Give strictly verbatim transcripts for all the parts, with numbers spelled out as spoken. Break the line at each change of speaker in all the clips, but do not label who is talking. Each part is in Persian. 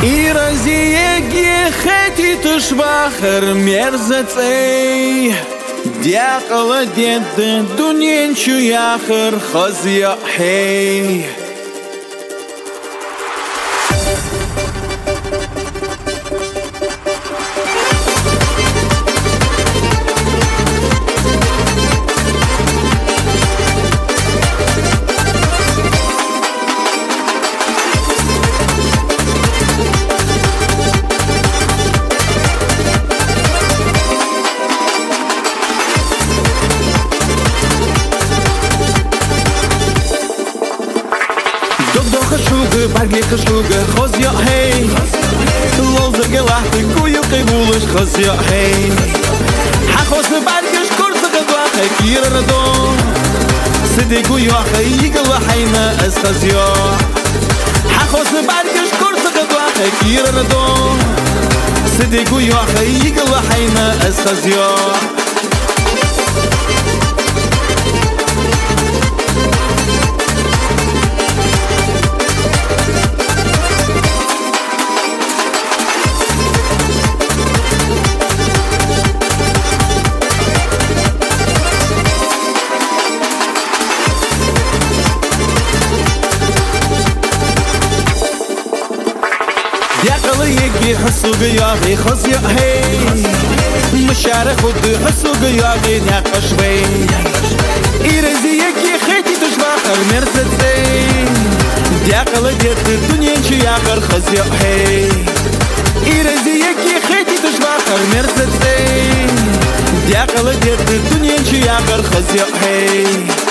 إرزيك خيتي تشبخر مرزتي ديقل ديد دنيا شو ياخر خزيا حي خشوق برقي خشوق خذ يا هي لوزر قلعت كوي قبولش خذ يا هي حخوص برقش كرس قدوخ كير ردو سدي كوي اخي قلع حينا اس خذ يا حخوص برقش كرس قدوخ كير ردو سدي كوي اخي قلع حينا اس خذ يا يقل يجي حسوق ياغي خذ يا هي مشارك خد حسوق ياغي ناقش بي إرزي يجي خيتي تشبخر مرزتي يقل جت الدنيا شو ياخر خذ يا هي إرزي يجي خيتي تشبخر مرزتي يقل جت الدنيا شو ياخر خذ يا هي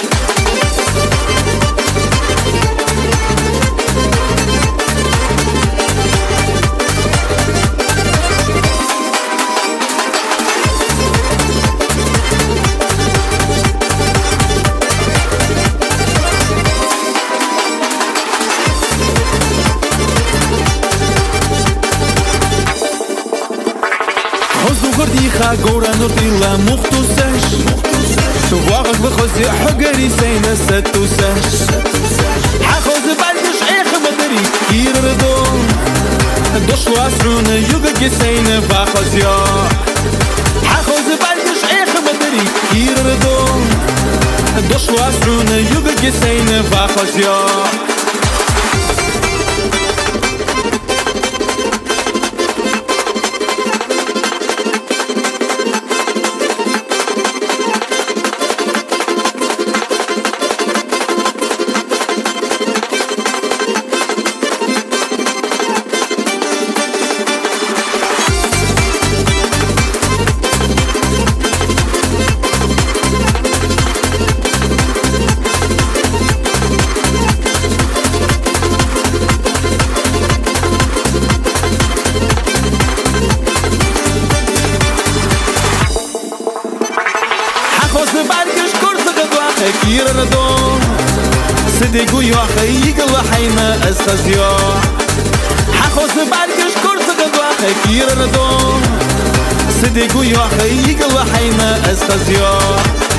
خرديخا قورا نورتيلا مختوساش واغك بخوزي حقري سينا ستوساش حخوز بالكش ايخ مدري كير ردو دوش واسرون يوغك سينا باخوزيا حخوز بالكش ايخ مدري كير ردو دوش واسرون يوغك سينا باخوزيا برقش كرس قدوخ كير ردو سدي قوي اخي قلع حينا اس خزيا حخوص برقش كرس قدوخ كير ردو سدي قوي اخي قلع حينا اس خزيا